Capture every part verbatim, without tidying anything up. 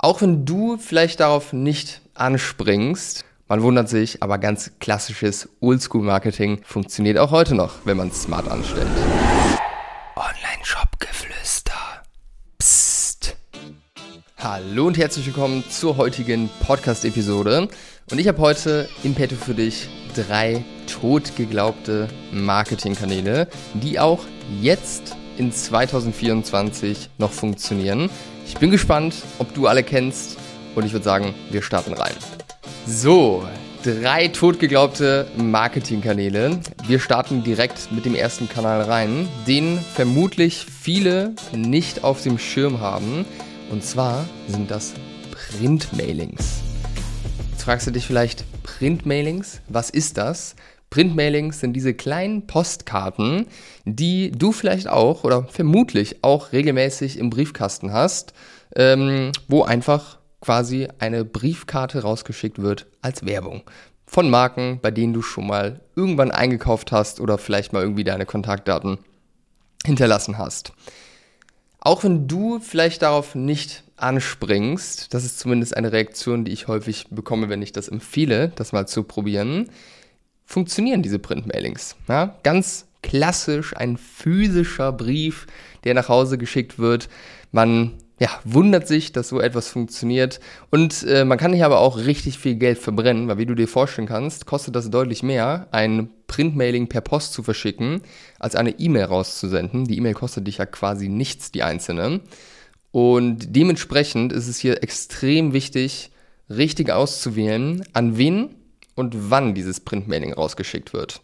Auch wenn du vielleicht darauf nicht anspringst, man wundert sich, aber ganz klassisches Oldschool-Marketing funktioniert auch heute noch, wenn man es smart anstellt. Online-Shop-Geflüster. Psst. Hallo und herzlich willkommen zur heutigen Podcast-Episode. Und ich habe heute in petto für dich drei totgeglaubte Marketingkanäle, die auch jetzt in zwanzig vierundzwanzig noch funktionieren. Ich bin gespannt, ob du alle kennst und ich würde sagen, wir starten rein. So, drei totgeglaubte Marketingkanäle. Wir starten direkt mit dem ersten Kanal rein, den vermutlich viele nicht auf dem Schirm haben. Und zwar sind das Printmailings. Jetzt fragst du dich vielleicht, Printmailings, was ist das? Printmailings sind diese kleinen Postkarten, die du vielleicht auch oder vermutlich auch regelmäßig im Briefkasten hast, ähm, wo einfach quasi eine Briefkarte rausgeschickt wird als Werbung von Marken, bei denen du schon mal irgendwann eingekauft hast oder vielleicht mal irgendwie deine Kontaktdaten hinterlassen hast. Auch wenn du vielleicht darauf nicht anspringst, das ist zumindest eine Reaktion, die ich häufig bekomme, wenn ich das empfehle, das mal zu probieren, funktionieren diese Printmailings. Ja, ganz klassisch ein physischer Brief, der nach Hause geschickt wird. Man ja, wundert sich, dass so etwas funktioniert und äh, man kann hier aber auch richtig viel Geld verbrennen, weil wie du dir vorstellen kannst, kostet das deutlich mehr, ein Printmailing per Post zu verschicken, als eine E-Mail rauszusenden. Die E-Mail kostet dich ja quasi nichts, die einzelne. Und dementsprechend ist es hier extrem wichtig, richtig auszuwählen, an wen und wann dieses Printmailing rausgeschickt wird.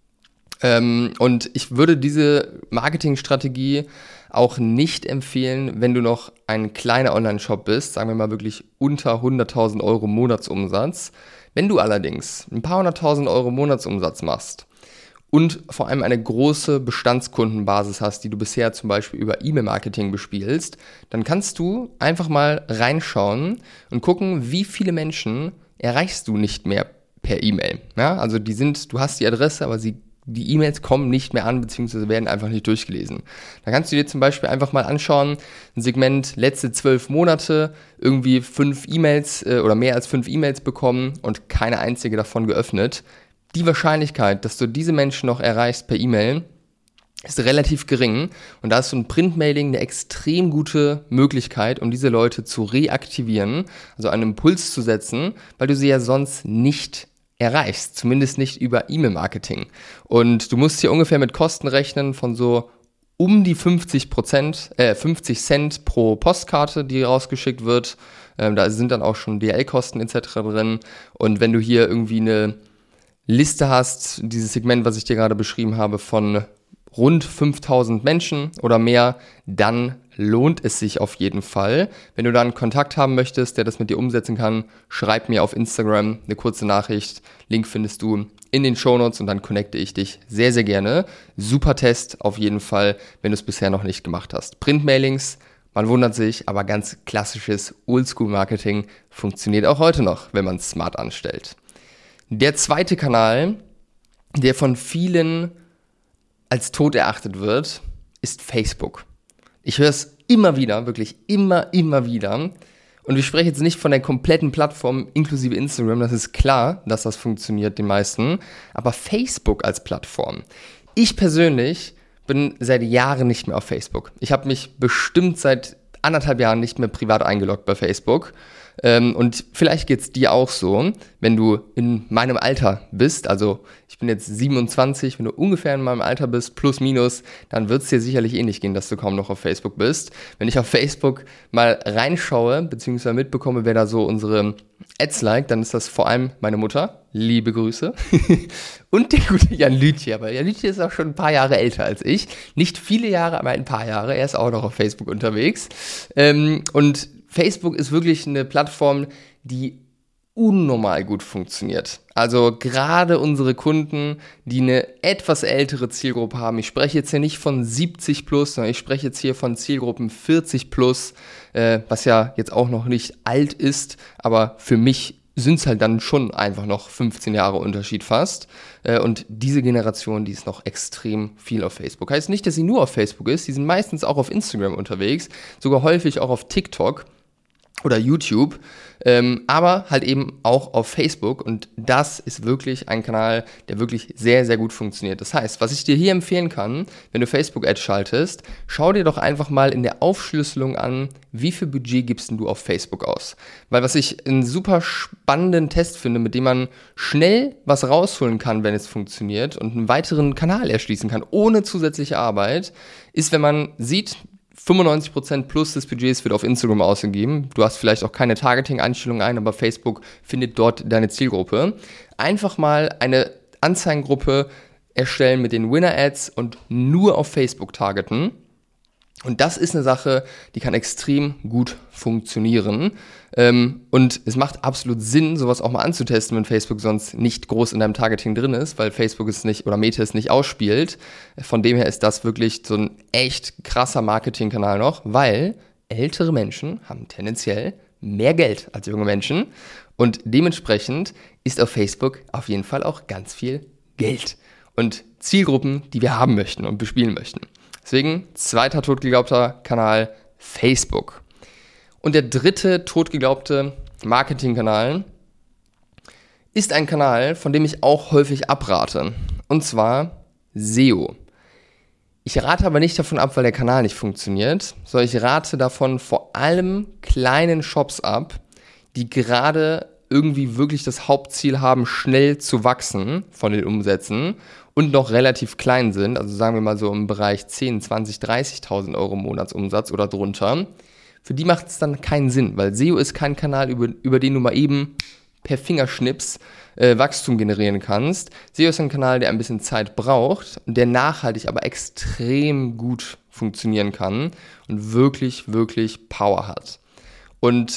Ähm, und ich würde diese Marketingstrategie auch nicht empfehlen, wenn du noch ein kleiner Online-Shop bist, sagen wir mal wirklich unter hunderttausend Euro Monatsumsatz. Wenn du allerdings ein paar hunderttausend Euro Monatsumsatz machst und vor allem eine große Bestandskundenbasis hast, die du bisher zum Beispiel über E-Mail-Marketing bespielst, dann kannst du einfach mal reinschauen und gucken, wie viele Menschen erreichst du nicht mehr per E-Mail. Ja, also die sind, du hast die Adresse, aber sie, die E-Mails kommen nicht mehr an, beziehungsweise werden einfach nicht durchgelesen. Da kannst du dir zum Beispiel einfach mal anschauen, ein Segment letzte zwölf Monate, irgendwie fünf E-Mails äh, oder mehr als fünf E-Mails bekommen und keine einzige davon geöffnet. Die Wahrscheinlichkeit, dass du diese Menschen noch erreichst per E-Mail, ist relativ gering und da ist so ein Printmailing eine extrem gute Möglichkeit, um diese Leute zu reaktivieren, also einen Impuls zu setzen, weil du sie ja sonst nicht erreichst, zumindest nicht über E-Mail-Marketing. Und du musst hier ungefähr mit Kosten rechnen von so um die fünfzig Prozent, äh, fünfzig Cent pro Postkarte, die rausgeschickt wird. Ähm, da sind dann auch schon D H L-Kosten et cetera drin. Und wenn du hier irgendwie eine Liste hast, dieses Segment, was ich dir gerade beschrieben habe, von rund fünftausend Menschen oder mehr, dann lohnt es sich auf jeden Fall. Wenn du da einen Kontakt haben möchtest, der das mit dir umsetzen kann, schreib mir auf Instagram eine kurze Nachricht. Link findest du in den Shownotes und dann connecte ich dich sehr, sehr gerne. Super Test auf jeden Fall, wenn du es bisher noch nicht gemacht hast. Printmailings, man wundert sich, aber ganz klassisches Oldschool-Marketing funktioniert auch heute noch, wenn man es smart anstellt. Der zweite Kanal, der von vielen als tot erachtet wird, ist Facebook. Ich höre es immer wieder, wirklich immer, immer wieder. Und ich spreche jetzt nicht von der kompletten Plattform inklusive Instagram, das ist klar, dass das funktioniert den meisten, aber Facebook als Plattform. Ich persönlich bin seit Jahren nicht mehr auf Facebook. Ich habe mich bestimmt seit anderthalb Jahren nicht mehr privat eingeloggt bei Facebook. Ähm, und vielleicht geht's dir auch so, wenn du in meinem Alter bist, also ich bin jetzt siebenundzwanzig, wenn du ungefähr in meinem Alter bist, plus minus, dann wird's dir sicherlich ähnlich gehen, dass du kaum noch auf Facebook bist. Wenn ich auf Facebook mal reinschaue, beziehungsweise mitbekomme, wer da so unsere Ads liked, dann ist das vor allem meine Mutter, liebe Grüße, und der gute Jan Lütje, aber Jan Lütje ist auch schon ein paar Jahre älter als ich, nicht viele Jahre, aber ein paar Jahre, er ist auch noch auf Facebook unterwegs, ähm, und Facebook ist wirklich eine Plattform, die unnormal gut funktioniert. Also gerade unsere Kunden, die eine etwas ältere Zielgruppe haben, ich spreche jetzt hier nicht von siebzig plus, sondern ich spreche jetzt hier von Zielgruppen vierzig plus, äh, was ja jetzt auch noch nicht alt ist, aber für mich sind es halt dann schon einfach noch fünfzehn Jahre Unterschied fast. Äh, und diese Generation, die ist noch extrem viel auf Facebook. Heißt nicht, dass sie nur auf Facebook ist, die sind meistens auch auf Instagram unterwegs, sogar häufig auch auf TikTok. oder YouTube, ähm, aber halt eben auch auf Facebook, und das ist wirklich ein Kanal, der wirklich sehr, sehr gut funktioniert. Das heißt, was ich dir hier empfehlen kann, wenn du Facebook-Ads schaltest, schau dir doch einfach mal in der Aufschlüsselung an, wie viel Budget gibst denn du auf Facebook aus? Weil was ich einen super spannenden Test finde, mit dem man schnell was rausholen kann, wenn es funktioniert, und einen weiteren Kanal erschließen kann, ohne zusätzliche Arbeit, ist, wenn man sieht, fünfundneunzig Prozent plus des Budgets wird auf Instagram ausgegeben. Du hast vielleicht auch keine Targeting-Einstellung ein, aber Facebook findet dort deine Zielgruppe. Einfach mal eine Anzeigengruppe erstellen mit den Winner-Ads und nur auf Facebook targeten. Und das ist eine Sache, die kann extrem gut funktionieren. Und es macht absolut Sinn, sowas auch mal anzutesten, wenn Facebook sonst nicht groß in deinem Targeting drin ist, weil Facebook es nicht oder Meta es nicht ausspielt. Von dem her ist das wirklich so ein echt krasser Marketingkanal noch, weil ältere Menschen haben tendenziell mehr Geld als junge Menschen. Und dementsprechend ist auf Facebook auf jeden Fall auch ganz viel Geld und Zielgruppen, die wir haben möchten und bespielen möchten. Deswegen zweiter totgeglaubter Kanal Facebook. Und der dritte totgeglaubte Marketingkanal ist ein Kanal, von dem ich auch häufig abrate. Und zwar S E O. Ich rate aber nicht davon ab, weil der Kanal nicht funktioniert, sondern ich rate davon vor allem kleinen Shops ab, die gerade irgendwie wirklich das Hauptziel haben, schnell zu wachsen von den Umsätzen und noch relativ klein sind, also sagen wir mal so im Bereich zehn, zwanzig, dreißigtausend Euro Monatsumsatz oder drunter. Für die macht es dann keinen Sinn, weil S E O ist kein Kanal, über, über den du mal eben per Fingerschnips äh, Wachstum generieren kannst. S E O ist ein Kanal, der ein bisschen Zeit braucht, der nachhaltig aber extrem gut funktionieren kann und wirklich, wirklich Power hat. Und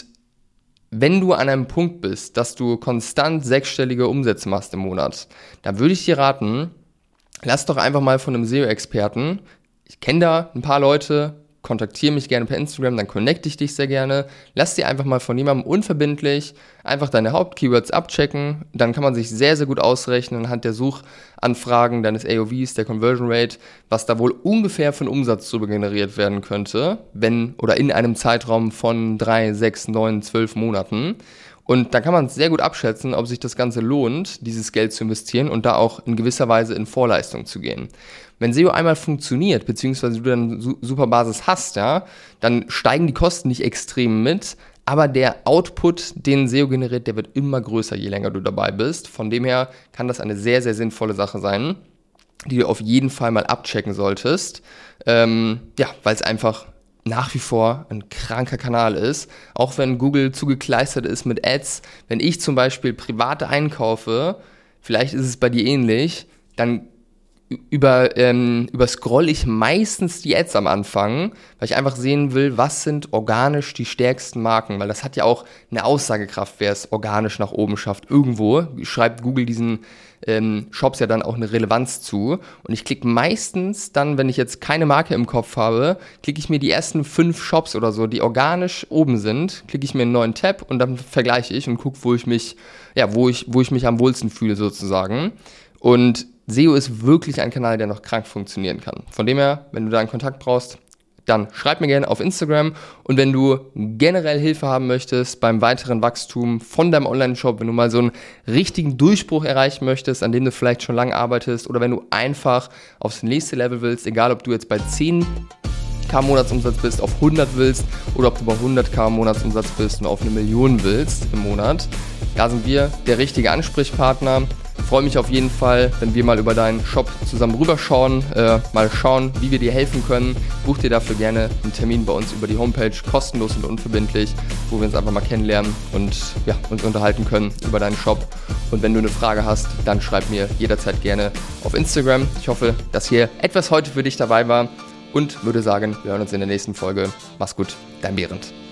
wenn du an einem Punkt bist, dass du konstant sechsstellige Umsätze machst im Monat, dann würde ich dir raten, lass doch einfach mal von einem S E O-Experten, ich kenne da ein paar Leute, kontaktiere mich gerne per Instagram, dann connecte ich dich sehr gerne. Lass dir einfach mal von jemandem unverbindlich einfach deine Hauptkeywords abchecken. Dann kann man sich sehr, sehr gut ausrechnen anhand der Suchanfragen, deines A O Vs, der Conversion Rate, was da wohl ungefähr von Umsatz drüber generiert werden könnte, wenn oder in einem Zeitraum von drei, sechs, neun, zwölf Monaten. Und dann kann man sehr gut abschätzen, ob sich das Ganze lohnt, dieses Geld zu investieren und da auch in gewisser Weise in Vorleistung zu gehen. Wenn S E O einmal funktioniert, beziehungsweise du dann su- super Basis hast, ja, dann steigen die Kosten nicht extrem mit, aber der Output, den S E O generiert, der wird immer größer, je länger du dabei bist. Von dem her kann das eine sehr, sehr sinnvolle Sache sein, die du auf jeden Fall mal abchecken solltest. Ähm, ja, weil es einfach nach wie vor ein kranker Kanal ist, auch wenn Google zugekleistert ist mit Ads. Wenn ich zum Beispiel privat einkaufe, vielleicht ist es bei dir ähnlich, dann über, ähm, überscroll ich meistens die Ads am Anfang, weil ich einfach sehen will, was sind organisch die stärksten Marken, weil das hat ja auch eine Aussagekraft, wer es organisch nach oben schafft. Irgendwo schreibt Google diesen ähm, Shops ja dann auch eine Relevanz zu, und ich klicke meistens dann, wenn ich jetzt keine Marke im Kopf habe, klicke ich mir die ersten fünf Shops oder so, die organisch oben sind, klicke ich mir einen neuen Tab und dann vergleiche ich und gucke, wo ich mich, ja, wo ich, wo ich mich am wohlsten fühle sozusagen. Und S E O ist wirklich ein Kanal, der noch krank funktionieren kann. Von dem her, wenn du da einen Kontakt brauchst, dann schreib mir gerne auf Instagram. Und wenn du generell Hilfe haben möchtest beim weiteren Wachstum von deinem Online-Shop, wenn du mal so einen richtigen Durchbruch erreichen möchtest, an dem du vielleicht schon lange arbeitest, oder wenn du einfach aufs nächste Level willst, egal ob du jetzt bei zehn K Monatsumsatz bist, auf hundert willst, oder ob du bei hundert K Monatsumsatz bist und auf eine Million willst im Monat, da sind wir der richtige Ansprechpartner. Ich freue mich auf jeden Fall, wenn wir mal über deinen Shop zusammen rüberschauen, äh, mal schauen, wie wir dir helfen können. Buch dir dafür gerne einen Termin bei uns über die Homepage, kostenlos und unverbindlich, wo wir uns einfach mal kennenlernen und ja, uns unterhalten können über deinen Shop. Und wenn du eine Frage hast, dann schreib mir jederzeit gerne auf Instagram. Ich hoffe, dass hier etwas heute für dich dabei war und würde sagen, wir hören uns in der nächsten Folge. Mach's gut, dein Behrend.